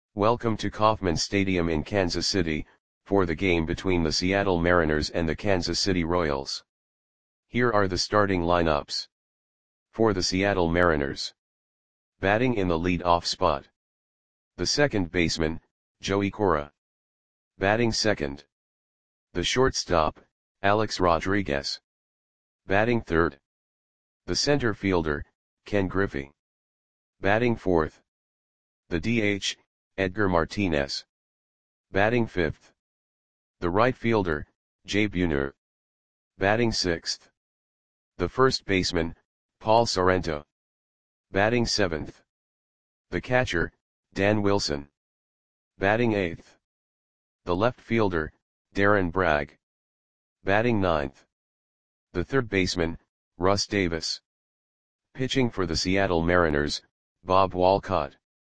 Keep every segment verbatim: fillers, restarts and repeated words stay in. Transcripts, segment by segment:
Welcome to Kauffman Stadium in Kansas City, for the game between the Seattle Mariners and the Kansas City Royals. Here are the starting lineups. For the Seattle Mariners. Batting in the lead-off spot. The second baseman, Joey Cora. Batting second. The shortstop, Alex Rodriguez. Batting third. The center fielder, Ken Griffey. Batting fourth. The D H, Edgar Martinez. Batting fifth. The right fielder, Jay Buhner. Batting sixth. The first baseman, Paul Sorrento. Batting seventh. The catcher, Dan Wilson. Batting eighth. The left fielder, Darren Bragg. Batting ninth. The third baseman, Russ Davis. Pitching for the Seattle Mariners, Bob Walcott.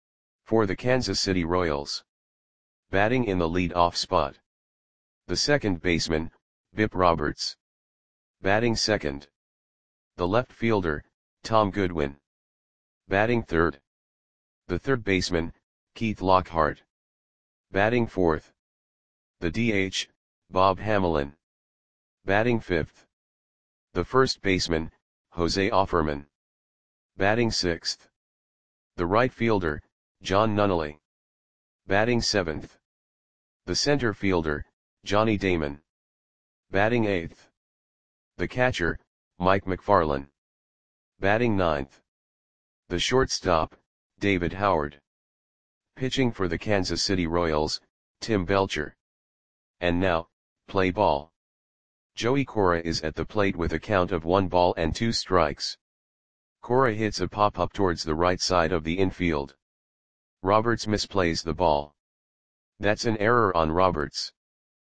For the Kansas City Royals. Batting in the lead-off spot. The second baseman, Bip Roberts. Batting second. The left fielder, Tom Goodwin. Batting third. The third baseman, Keith Lockhart. Batting fourth. The D H, Bob Hamelin. Batting fifth. The first baseman, Jose Offerman. Batting sixth. The right fielder, John Nunnally. Batting seventh. The center fielder, Johnny Damon. Batting eighth. The catcher, Mike McFarland. Batting ninth. The shortstop, David Howard. Pitching for the Kansas City Royals, Tim Belcher. And now, play ball. Joey Cora is at the plate with a count of one ball and two strikes. Cora hits a pop-up towards the right side of the infield. Roberts misplays the ball. That's an error on Roberts.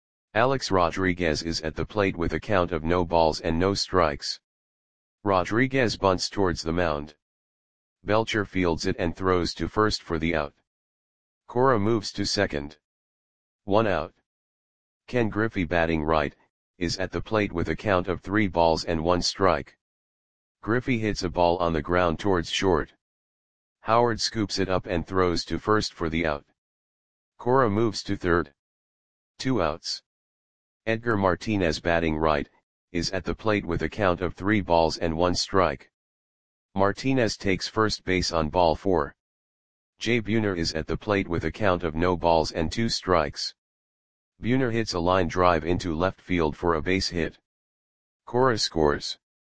Alex Rodriguez is at the plate with a count of no balls and no strikes. Rodriguez bunts towards the mound. Belcher fields it and throws to first for the out. Cora moves to second. One out. Ken Griffey, batting right, is at the plate with a count of three balls and one strike. Griffey hits a ball on the ground towards short. Howard scoops it up and throws to first for the out. Cora moves to third. Two outs. Edgar Martinez, batting right, is at the plate with a count of three balls and one strike. Martinez takes first base on ball four. Jay Buhner is at the plate with a count of no balls and two strikes. Buhner hits a line drive into left field for a base hit. Cora scores.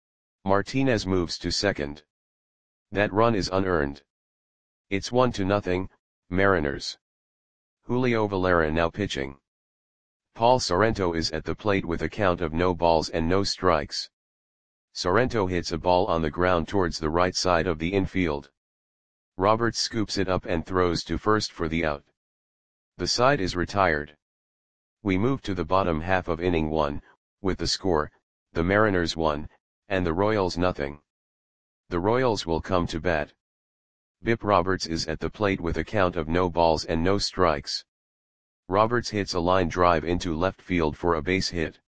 Martinez moves to second. That run is unearned. It's one to nothing, Mariners. Julio Valera now pitching. Paul Sorrento is at the plate with a count of no balls and no strikes. Sorrento hits a ball on the ground towards the right side of the infield. Roberts scoops it up and throws to first for the out. The side is retired. We move to the bottom half of inning one, with the score, the Mariners one, and the Royals nothing. The Royals will come to bat. Bip Roberts is at the plate with a count of no balls and no strikes. Roberts hits a line drive into left field for a base hit.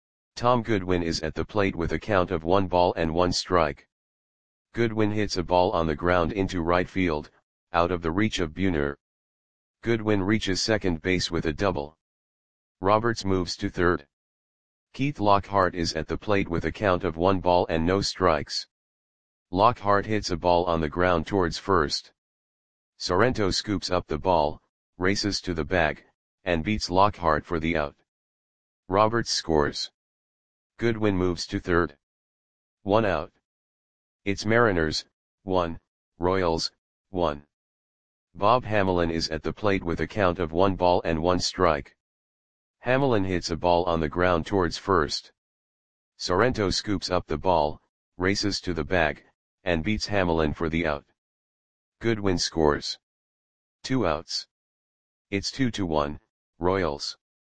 Tom Goodwin is at the plate with a count of one ball and one strike. Goodwin hits a ball on the ground into right field, out of the reach of Buhner. Goodwin reaches second base with a double. Roberts moves to third. Keith Lockhart is at the plate with a count of one ball and no strikes. Lockhart hits a ball on the ground towards first. Sorrento scoops up the ball, races to the bag, and beats Lockhart for the out. Roberts scores. Goodwin moves to third. One out. It's Mariners, one, Royals, one. Bob Hamelin is at the plate with a count of one ball and one strike. Hamelin hits a ball on the ground towards first. Sorrento scoops up the ball, races to the bag, and beats Hamelin for the out. Goodwin scores. Two outs. It's two to one, Royals.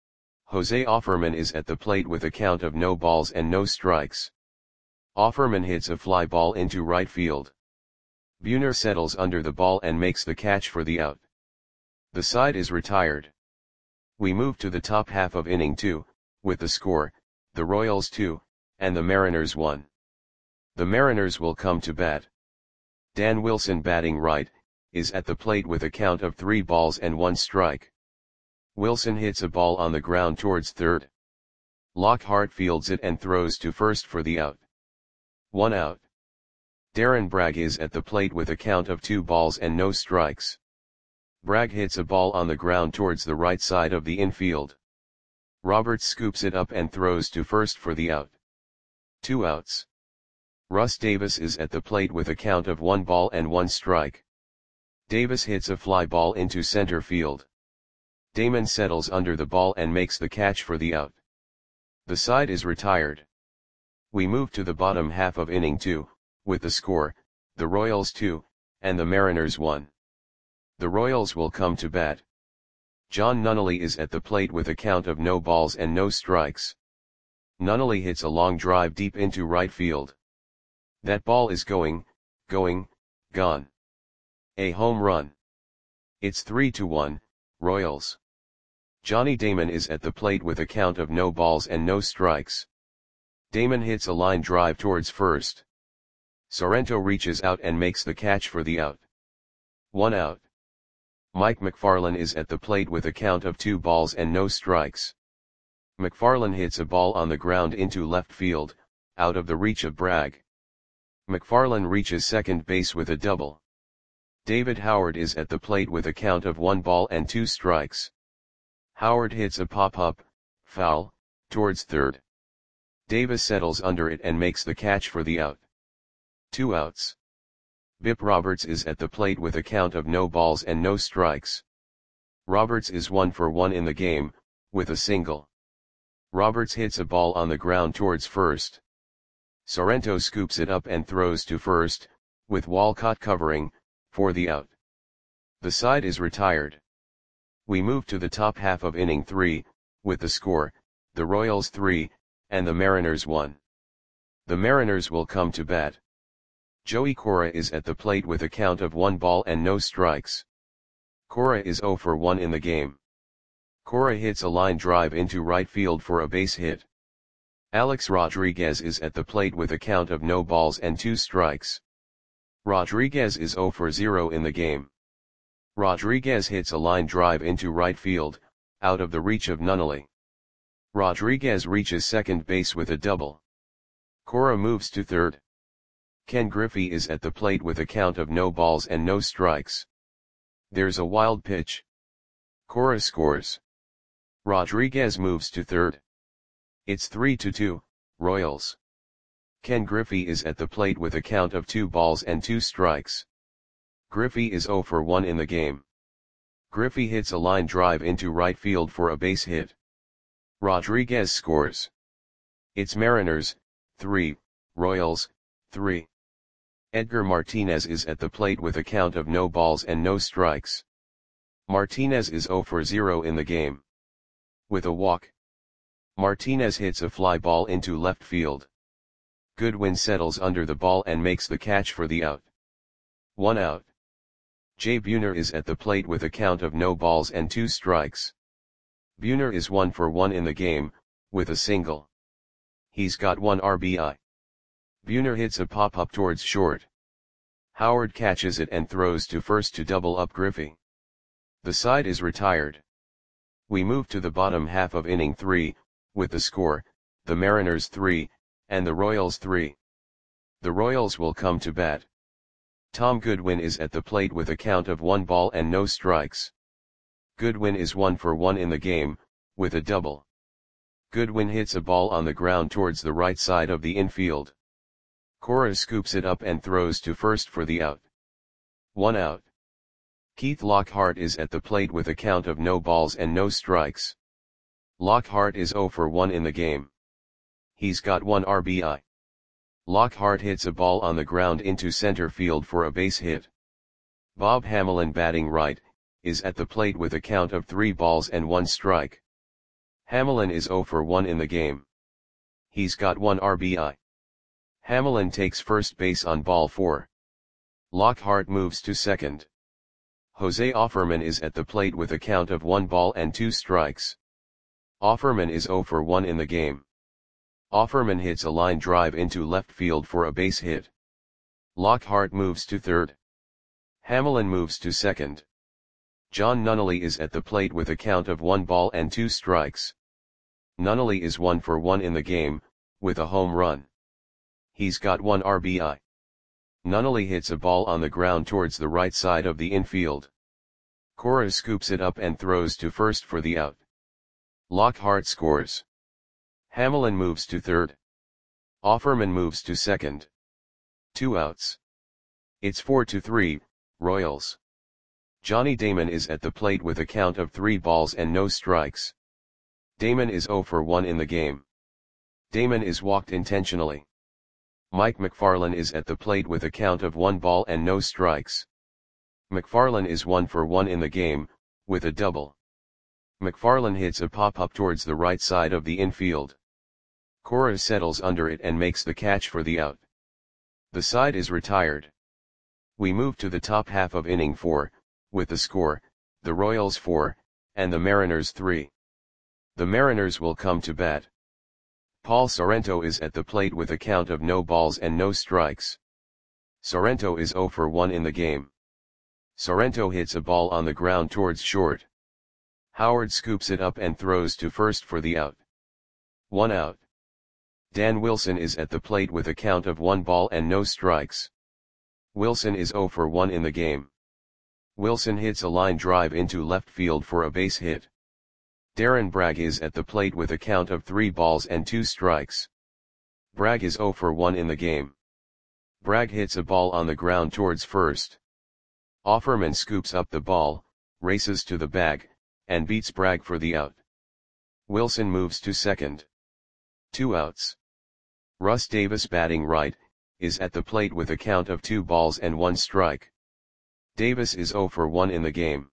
Jose Offerman is at the plate with a count of no balls and no strikes. Offerman hits a fly ball into right field. Buhner settles under the ball and makes the catch for the out. The side is retired. We move to the top half of inning two, with the score, the Royals two, and the Mariners one. The Mariners will come to bat. Dan Wilson, batting right, is at the plate with a count of three balls and one strike. Wilson hits a ball on the ground towards third. Lockhart fields it and throws to first for the out. One out. Darren Bragg is at the plate with a count of two balls and no strikes. Bragg hits a ball on the ground towards the right side of the infield. Roberts scoops it up and throws to first for the out. Two outs. Russ Davis is at the plate with a count of one ball and one strike. Davis hits a fly ball into center field. Damon settles under the ball and makes the catch for the out. The side is retired. We move to the bottom half of inning two, with the score, the Royals two, and the Mariners one. The Royals will come to bat. John Nunnally is at the plate with a count of no balls and no strikes. Nunnally hits a long drive deep into right field. That ball is going, going, gone. A home run. It's three to one, Royals. Johnny Damon is at the plate with a count of no balls and no strikes. Damon hits a line drive towards first. Sorrento reaches out and makes the catch for the out. One out. Mike McFarland is at the plate with a count of two balls and no strikes. McFarland hits a ball on the ground into left field, out of the reach of Bragg. McFarland reaches second base with a double. David Howard is at the plate with a count of one ball and two strikes. Howard hits a pop-up, foul, towards third. Davis settles under it and makes the catch for the out. Two outs. Bip Roberts is at the plate with a count of no balls and no strikes. Roberts is one for one in the game, with a single. Roberts hits a ball on the ground towards first. Sorrento scoops it up and throws to first, with Walcott covering, for the out. The side is retired. We move to the top half of inning three, with the score, the Royals three, and the Mariners one. The Mariners will come to bat. Joey Cora is at the plate with a count of one ball and no strikes. Cora is zero for one in the game. Cora hits a line drive into right field for a base hit. Alex Rodriguez is at the plate with a count of no balls and two strikes. Rodriguez is zero for zero in the game. Rodriguez hits a line drive into right field, out of the reach of Nunnally. Rodriguez reaches second base with a double. Cora moves to third. Ken Griffey is at the plate with a count of no balls and no strikes. There's a wild pitch. Cora scores. Rodriguez moves to third. It's three to two, Royals. Ken Griffey is at the plate with a count of two balls and two strikes. Griffey is zero for one in the game. Griffey hits a line drive into right field for a base hit. Rodriguez scores. It's Mariners, three, Royals, three. Edgar Martinez is at the plate with a count of no balls and no strikes. Martinez is zero for zero in the game. With a walk. Martinez hits a fly ball into left field. Goodwin settles under the ball and makes the catch for the out. One out. Jay Buhner is at the plate with a count of no balls and two strikes. Buhner is one for one in the game, with a single. He's got one R B I. Buhner hits a pop-up towards short. Howard catches it and throws to first to double up Griffey. The side is retired. We move to the bottom half of inning three, with the score, the Mariners three, and the Royals three. The Royals will come to bat. Tom Goodwin is at the plate with a count of one ball and no strikes. Goodwin is one for one in the game, with a double. Goodwin hits a ball on the ground towards the right side of the infield. Cora scoops it up and throws to first for the out. One out. Keith Lockhart is at the plate with a count of no balls and no strikes. Lockhart is zero for one in the game. He's got one R B I. Lockhart hits a ball on the ground into center field for a base hit. Bob Hamelin, batting right, is at the plate with a count of three balls and one strike. Hamelin is zero for one in the game. He's got one R B I. Hamelin takes first base on ball four. Lockhart moves to second. Jose Offerman is at the plate with a count of one ball and two strikes. Offerman is zero for one in the game. Offerman hits a line drive into left field for a base hit. Lockhart moves to third. Hamelin moves to second. John Nunnally is at the plate with a count of one ball and two strikes. Nunnally is one for one in the game, with a home run. He's got one R B I. Nunnally hits a ball on the ground towards the right side of the infield. Cora scoops it up and throws to first for the out. Lockhart scores. Hamelin moves to third. Offerman moves to second. Two outs. It's four to three, Royals. Johnny Damon is at the plate with a count of three balls and no strikes. Damon is zero for one in the game. Damon is walked intentionally. Mike McFarland is at the plate with a count of one ball and no strikes. McFarland is one for one in the game, with a double. McFarland hits a pop-up towards the right side of the infield. Cora settles under it and makes the catch for the out. The side is retired. We move to the top half of inning four, with the score, the Royals four, and the Mariners three. The Mariners will come to bat. Paul Sorrento is at the plate with a count of no balls and no strikes. Sorrento is zero for one in the game. Sorrento hits a ball on the ground towards short. Howard scoops it up and throws to first for the out. One out. Dan Wilson is at the plate with a count of one ball and no strikes. Wilson is zero for one in the game. Wilson hits a line drive into left field for a base hit. Darren Bragg is at the plate with a count of three balls and two strikes. Bragg is zero for one in the game. Bragg hits a ball on the ground towards first. Offerman scoops up the ball, races to the bag, and beats Bragg for the out. Wilson moves to second. Two outs. Russ Davis, batting right, is at the plate with a count of two balls and one strike. Davis is zero for one in the game.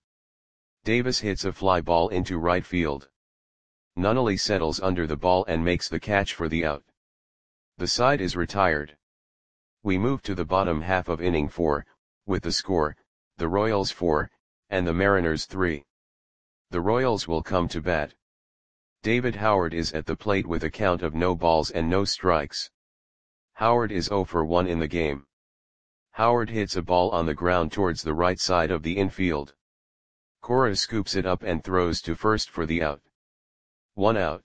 Davis hits a fly ball into right field. Nunnally settles under the ball and makes the catch for the out. The side is retired. We move to the bottom half of inning four, with the score, the Royals four, and the Mariners three. The Royals will come to bat. David Howard is at the plate with a count of no balls and no strikes. Howard is zero for one in the game. Howard hits a ball on the ground towards the right side of the infield. Cora scoops it up and throws to first for the out. One out.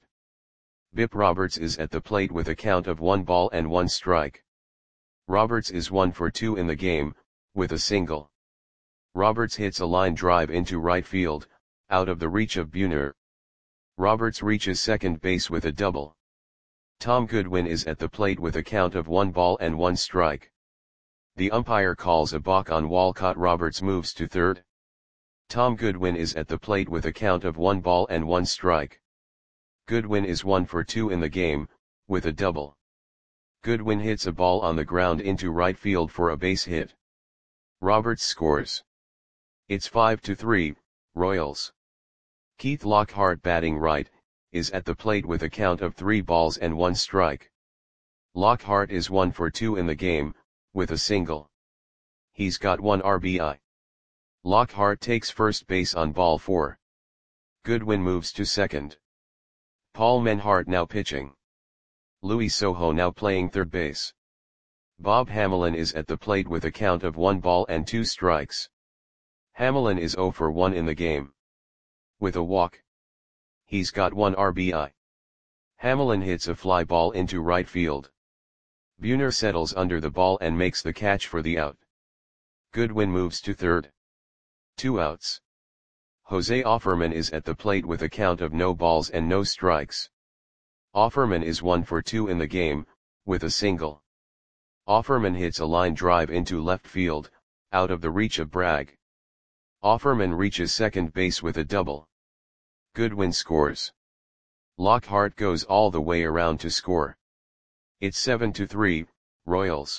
Bip Roberts is at the plate with a count of one ball and one strike. Roberts is one for two in the game, with a single. Roberts hits a line drive into right field, out of the reach of Buhner. Roberts reaches second base with a double. Tom Goodwin is at the plate with a count of one ball and one strike. The umpire calls a balk on Walcott. Roberts moves to third. Tom Goodwin is at the plate with a count of one ball and one strike. Goodwin is one for two in the game, with a double. Goodwin hits a ball on the ground into right field for a base hit. Roberts scores. It's five to three, Royals. Keith Lockhart, batting right, is at the plate with a count of three balls and one strike. Lockhart is one for two in the game, with a single. He's got one R B I. Lockhart takes first base on ball four. Goodwin moves to second. Paul Menhart now pitching. Louis Soho now playing third base. Bob Hamelin is at the plate with a count of one ball and two strikes. Hamelin is zero for one in the game. With a walk. He's got one R B I. Hamelin hits a fly ball into right field. Buhner settles under the ball and makes the catch for the out. Goodwin moves to third. Two outs. Jose Offerman is at the plate with a count of no balls and no strikes. Offerman is one for two in the game, with a single. Offerman hits a line drive into left field, out of the reach of Bragg. Offerman reaches second base with a double. Goodwin scores. Lockhart goes all the way around to score. It's seven to three, Royals.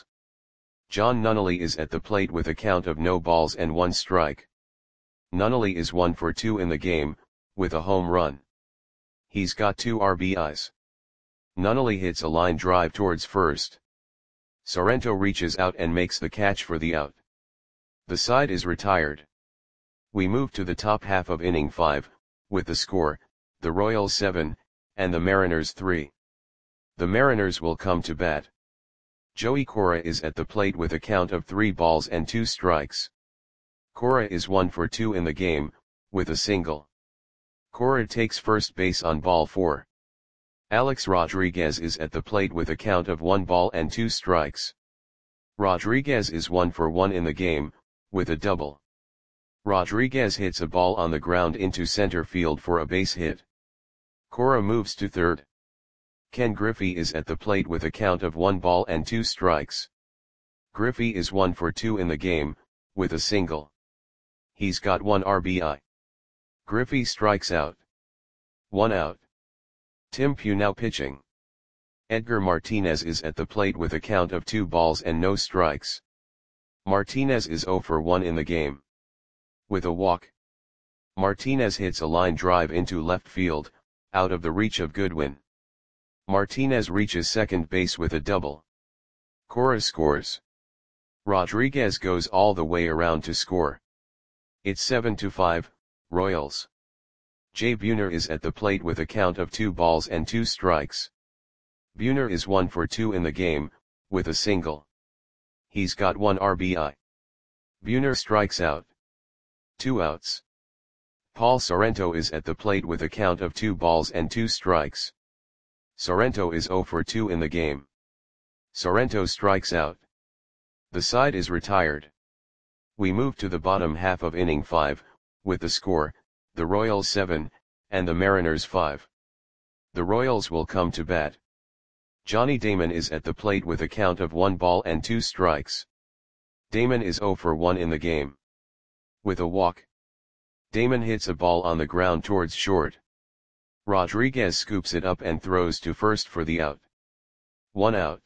John Nunnally is at the plate with a count of no balls and one strike. Nunnally is one for two in the game, with a home run. He's got two R B Is. Nunnally hits a line drive towards first. Sorrento reaches out and makes the catch for the out. The side is retired. We move to the top half of inning five, with the score, the Royals seven, and the Mariners three. The Mariners will come to bat. Joey Cora is at the plate with a count of three balls and two strikes. Cora is one for two in the game, with a single. Cora takes first base on ball four. Alex Rodriguez is at the plate with a count of one ball and two strikes. Rodriguez is one for one in the game, with a double. Rodriguez hits a ball on the ground into center field for a base hit. Cora moves to third. Ken Griffey is at the plate with a count of one ball and two strikes. Griffey is one for two in the game, with a single. He's got one R B I. Griffey strikes out. One out. Tim Pugh now pitching. Edgar Martinez is at the plate with a count of two balls and no strikes. Martinez is zero for one in the game. With a walk. Martinez hits a line drive into left field, out of the reach of Goodwin. Martinez reaches second base with a double. Cora scores. Rodriguez goes all the way around to score. It's seven to five, Royals. Jay Buhner is at the plate with a count of two balls and two strikes. Buhner is one for two in the game, with a single. He's got one R B I. Buhner strikes out. Two outs. Paul Sorrento is at the plate with a count of two balls and two strikes. Sorrento is zero for two in the game. Sorrento strikes out. The side is retired. We move to the bottom half of inning five, with the score, the Royals seven, and the Mariners five. The Royals will come to bat. Johnny Damon is at the plate with a count of one ball and two strikes. Damon is zero for one in the game. With a walk. Damon hits a ball on the ground towards short. Rodriguez scoops it up and throws to first for the out. One out.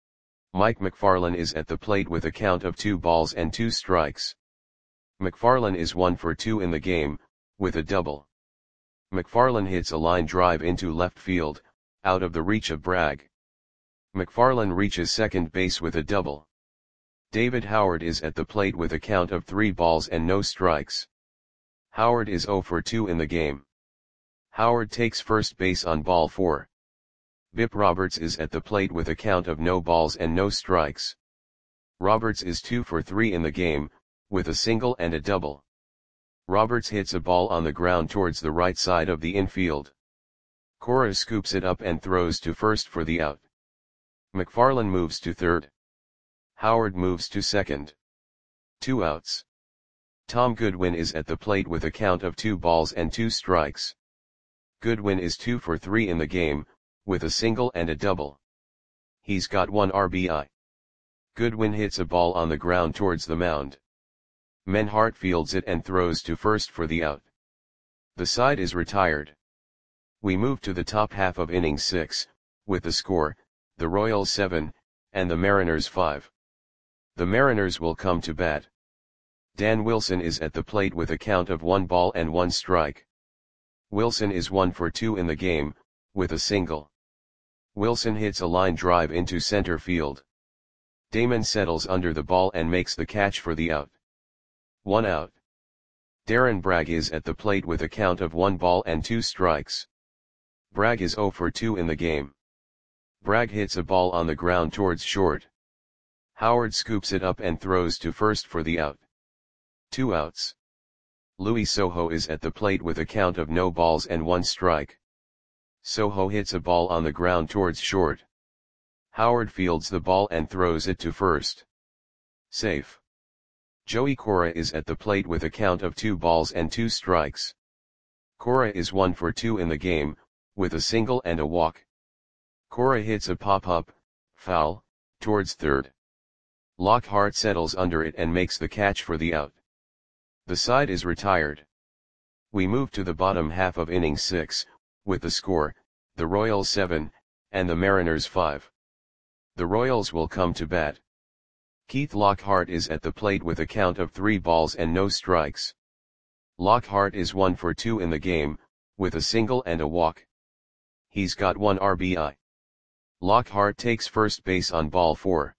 Mike McFarland is at the plate with a count of two balls and two strikes. McFarland is one for two in the game, with a double. McFarland hits a line drive into left field, out of the reach of Bragg. McFarland reaches second base with a double. David Howard is at the plate with a count of three balls and no strikes. Howard is zero for two in the game. Howard takes first base on ball four. Bip Roberts is at the plate with a count of no balls and no strikes. Roberts is two for three in the game, with a single and a double. Roberts hits a ball on the ground towards the right side of the infield. Cora scoops it up and throws to first for the out. McFarland moves to third. Howard moves to second. Two outs. Tom Goodwin is at the plate with a count of two balls and two strikes. Goodwin is two for three in the game, with a single and a double. He's got one R B I. Goodwin hits a ball on the ground towards the mound. Menhart fields it and throws to first for the out. The side is retired. We move to the top half of inning six, with the score, the Royals seven, and the Mariners five. The Mariners will come to bat. Dan Wilson is at the plate with a count of one ball and one strike. Wilson is one for two in the game, with a single. Wilson hits a line drive into center field. Damon settles under the ball and makes the catch for the out. One out. Darren Bragg is at the plate with a count of one ball and two strikes. Bragg is zero for two in the game. Bragg hits a ball on the ground towards short. Howard scoops it up and throws to first for the out. Two outs. Louis Soho is at the plate with a count of no balls and one strike. Soho hits a ball on the ground towards short. Howard fields the ball and throws it to first. Safe. Joey Cora is at the plate with a count of two balls and two strikes. Cora is one for two in the game, with a single and a walk. Cora hits a pop-up, foul, towards third. Lockhart settles under it and makes the catch for the out. The side is retired. We move to the bottom half of inning six, with the score, the Royals seven, and the Mariners five. The Royals will come to bat. Keith Lockhart is at the plate with a count of three balls and no strikes. Lockhart is one for two in the game, with a single and a walk. He's got one R B I. Lockhart takes first base on ball four.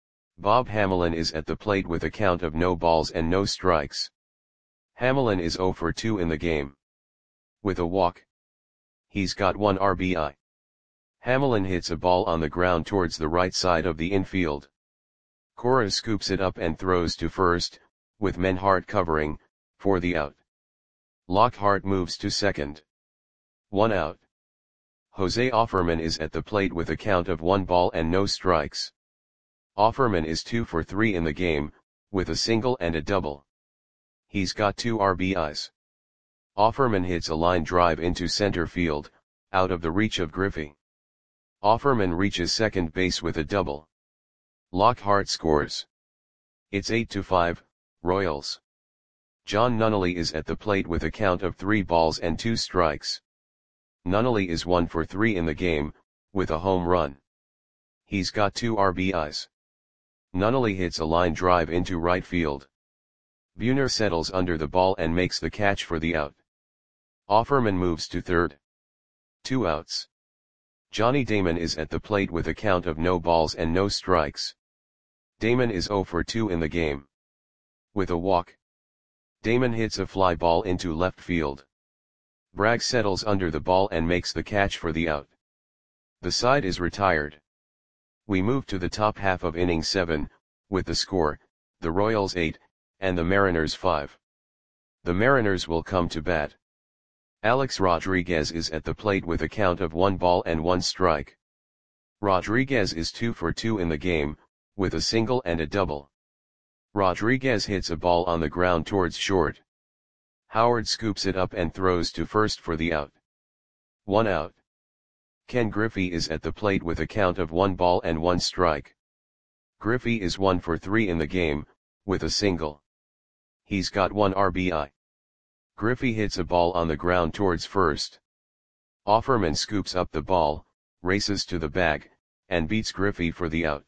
Bob Hamelin is at the plate with a count of no balls and no strikes. Hamelin is zero for two in the game. With a walk. He's got one R B I. Hamelin hits a ball on the ground towards the right side of the infield. Cora scoops it up and throws to first, with Menhart covering, for the out. Lockhart moves to second. One out. Jose Offerman is at the plate with a count of one ball and no strikes. Offerman is two for three in the game, with a single and a double. He's got two R B Is. Offerman hits a line drive into center field, out of the reach of Griffey. Offerman reaches second base with a double. Lockhart scores. It's eight to five, Royals. John Nunnally is at the plate with a count of three balls and two strikes. Nunnally is one for three in the game, with a home run. He's got two R B Is. Nunnally hits a line drive into right field. Buhner settles under the ball and makes the catch for the out. Offerman moves to third. Two outs. Johnny Damon is at the plate with a count of no balls and no strikes. Damon is zero for two in the game. With a walk. Damon hits a fly ball into left field. Bragg settles under the ball and makes the catch for the out. The side is retired. We move to the top half of inning seven, with the score, the Royals eight, and the Mariners five. The Mariners will come to bat. Alex Rodriguez is at the plate with a count of one ball and one strike. Rodriguez is two for two in the game, with a single and a double. Rodriguez hits a ball on the ground towards short. Howard scoops it up and throws to first for the out. One out. Ken Griffey is at the plate with a count of one ball and one strike. Griffey is one for three in the game, with a single. He's got one R B I. Griffey hits a ball on the ground towards first. Offerman scoops up the ball, races to the bag, and beats Griffey for the out.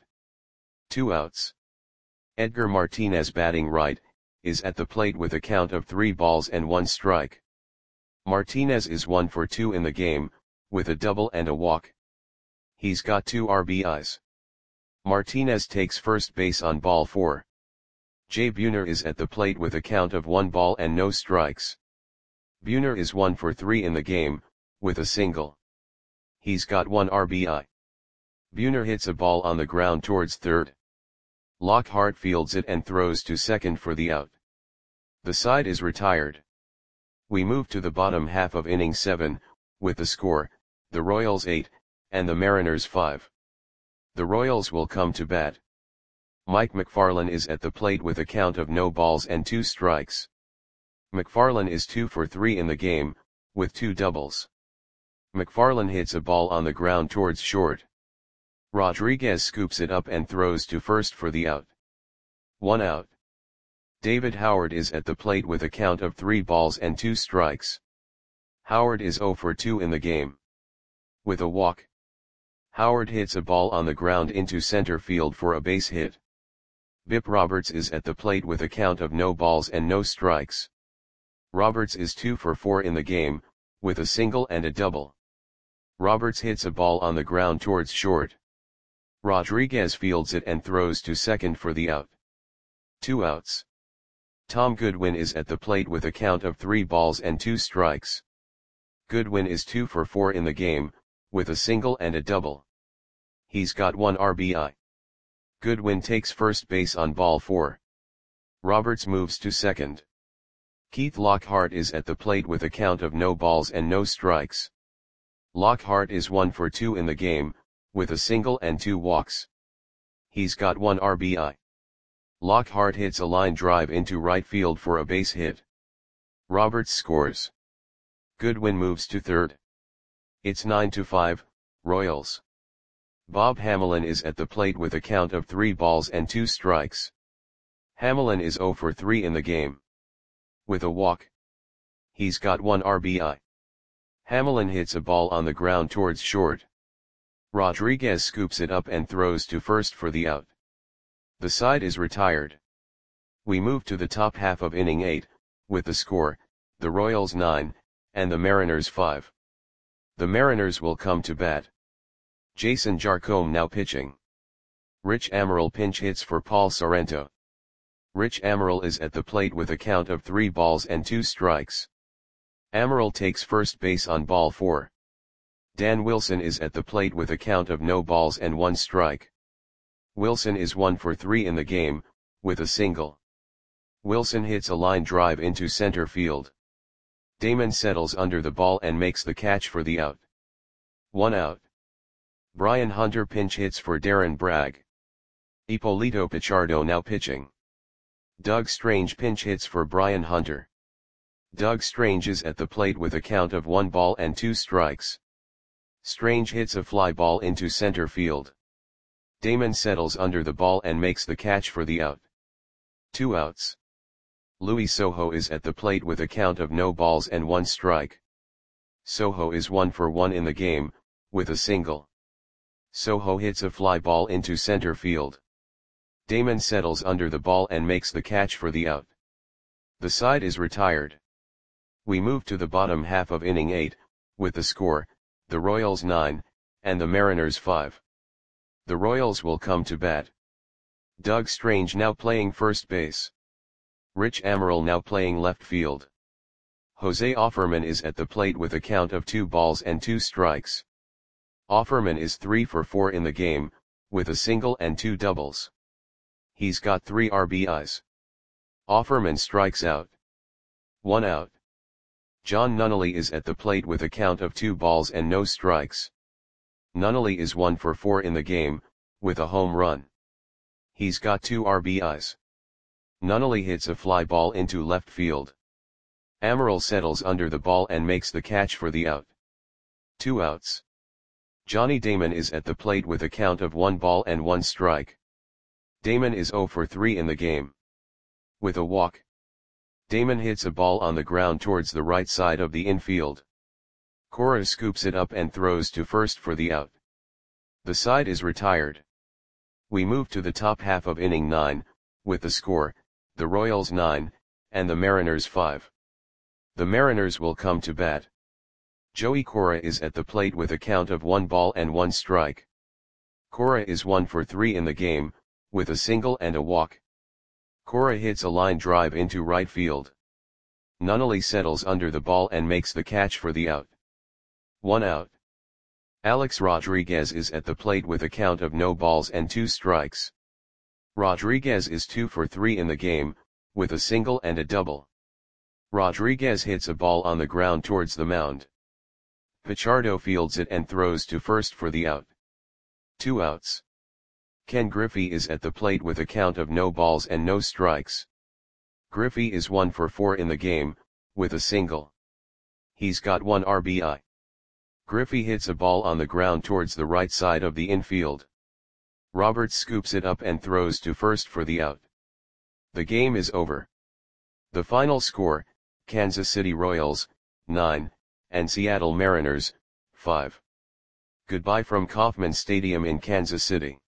Two outs. Edgar Martinez, batting right, is at the plate with a count of three balls and one strike. Martinez is one for two in the game, with a double and a walk. He's got two R B Is. Martinez takes first base on ball four. Jay Buhner is at the plate with a count of one ball and no strikes. Buhner is one for three in the game, with a single. He's got one R B I. Buhner hits a ball on the ground towards third. Lockhart fields it and throws to second for the out. The side is retired. We move to the bottom half of inning seven, with the score, the Royals eight, and the Mariners five. The Royals will come to bat. Mike McFarland is at the plate with a count of no balls and two strikes. McFarland is two for three in the game, with two doubles. McFarland hits a ball on the ground towards short. Rodriguez scoops it up and throws to first for the out. One out. David Howard is at the plate with a count of three balls and two strikes. Howard is zero for two in the game. With a walk. Howard hits a ball on the ground into center field for a base hit. Bip Roberts is at the plate with a count of no balls and no strikes. Roberts is two for four in the game, with a single and a double. Roberts hits a ball on the ground towards short. Rodriguez fields it and throws to second for the out. Two outs. Tom Goodwin is at the plate with a count of three balls and two strikes. Goodwin is two for four in the game, with a single and a double. He's got one R B I. Goodwin takes first base on ball four. Roberts moves to second. Keith Lockhart is at the plate with a count of no balls and no strikes. Lockhart is one for two in the game, with a single and two walks. He's got one R B I. Lockhart hits a line drive into right field for a base hit. Roberts scores. Goodwin moves to third. It's nine to five, Royals. Bob Hamelin is at the plate with a count of three balls and two strikes. Hamelin is zero for three in the game. With a walk. He's got one R B I. Hamelin hits a ball on the ground towards short. Rodriguez scoops it up and throws to first for the out. The side is retired. We move to the top half of inning eight, with the score, the Royals nine, and the Mariners five. The Mariners will come to bat. Jason Jarcombe now pitching. Rich Amaral pinch hits for Paul Sorrento. Rich Amaral is at the plate with a count of three balls and two strikes. Amaral takes first base on ball four. Dan Wilson is at the plate with a count of no balls and one strike. Wilson is one for three in the game, with a single. Wilson hits a line drive into center field. Damon settles under the ball and makes the catch for the out. One out. Brian Hunter pinch hits for Darren Bragg. Ippolito Pichardo now pitching. Doug Strange pinch hits for Brian Hunter. Doug Strange is at the plate with a count of one ball and two strikes. Strange hits a fly ball into center field. Damon settles under the ball and makes the catch for the out. Two outs. Luis Sojo is at the plate with a count of no balls and one strike. Sojo is one for one in the game, with a single. Sojo hits a fly ball into center field. Damon settles under the ball and makes the catch for the out. The side is retired. We move to the bottom half of inning eight, with the score, the Royals nine, and the Mariners five. The Royals will come to bat. Doug Strange now playing first base. Rich Amaral now playing left field. Jose Offerman is at the plate with a count of two balls and two strikes. Offerman is three for four in the game, with a single and two doubles. He's got three R B Is. Offerman strikes out. One out. John Nunnally is at the plate with a count of two balls and no strikes. Nunnally is one for four in the game, with a home run. He's got two R B Is. Nunnally hits a fly ball into left field. Amaral settles under the ball and makes the catch for the out. Two outs. Johnny Damon is at the plate with a count of one ball and one strike. Damon is zero for three in the game. With a walk. Damon hits a ball on the ground towards the right side of the infield. Cora scoops it up and throws to first for the out. The side is retired. We move to the top half of inning nine, with the score, the Royals nine, and the Mariners five. The Mariners will come to bat. Joey Cora is at the plate with a count of one ball and one strike. Cora is one for three in the game, with a single and a walk. Cora hits a line drive into right field. Nunnally settles under the ball and makes the catch for the out. One out. Alex Rodriguez is at the plate with a count of no balls and two strikes. Rodriguez is two for three in the game, with a single and a double. Rodriguez hits a ball on the ground towards the mound. Pichardo fields it and throws to first for the out. Two outs. Ken Griffey is at the plate with a count of no balls and no strikes. Griffey is one for four in the game, with a single. He's got one R B I. Griffey hits a ball on the ground towards the right side of the infield. Roberts scoops it up and throws to first for the out. The game is over. The final score, Kansas City Royals, nine, and Seattle Mariners, five. Goodbye from Kauffman Stadium in Kansas City.